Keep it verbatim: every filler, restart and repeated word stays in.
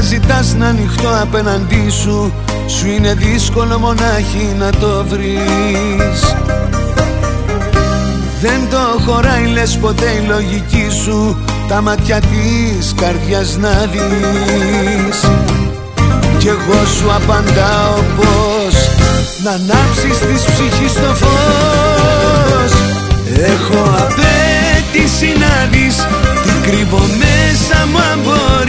ζητάς να ανοιχτώ απέναντί σου, σου είναι δύσκολο μονάχη να το βρεις. Δεν το χωράει λες ποτέ η λογική σου, τα μάτια της καρδιάς να δεις. Κι εγώ σου απαντάω πως να ανάψεις της ψυχής το φως. Έχω απέτηση να δεις, την κρύβω μέσα μου αν μπορείς.